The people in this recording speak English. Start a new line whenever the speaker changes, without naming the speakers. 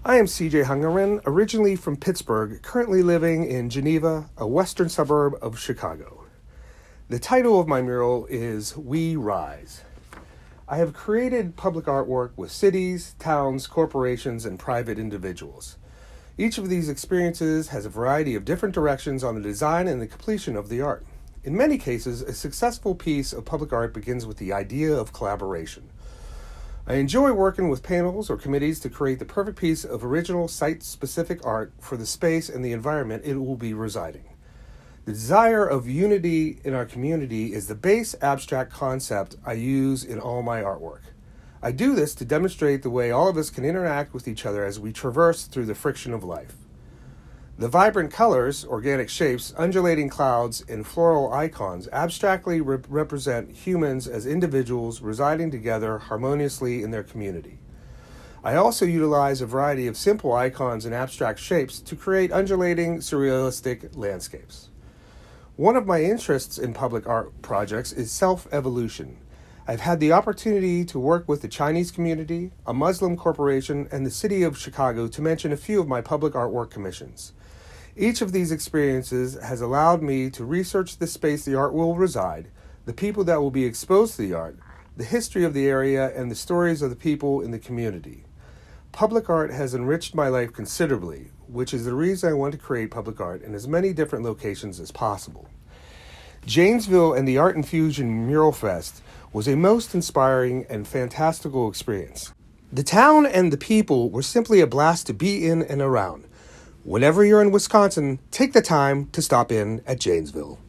I am CJ Hungerman, originally from Pittsburgh, currently living in Geneva, a western suburb of Chicago. The title of my mural is We Rise. I have created public artwork with cities, towns, corporations, and private individuals. Each of these experiences has a variety of different directions on the design and the completion of the art. In many cases, a successful piece of public art begins with the idea of collaboration. I enjoy working with panels or committees to create the perfect piece of original site-specific art for the space and the environment it will be residing. The desire of unity in our community is the base abstract concept I use in all my artwork. I do this to demonstrate the way all of us can interact with each other as we traverse through the friction of life. The vibrant colors, organic shapes, undulating clouds, and floral icons abstractly represent humans as individuals residing together harmoniously in their community. I also utilize a variety of simple icons and abstract shapes to create undulating, surrealistic landscapes. One of my interests in public art projects is self-evolution. I've had the opportunity to work with the Chinese community, a Muslim corporation, and the city of Chicago to mention a few of my public artwork commissions. Each of these experiences has allowed me to research the space the art will reside, the people that will be exposed to the art, the history of the area, and the stories of the people in the community. Public art has enriched my life considerably, which is the reason I want to create public art in as many different locations as possible. Janesville and the Art Infusion Mural Fest was a most inspiring and fantastical experience. The town and the people were simply a blast to be in and around. Whenever you're in Wisconsin, take the time to stop in at Janesville.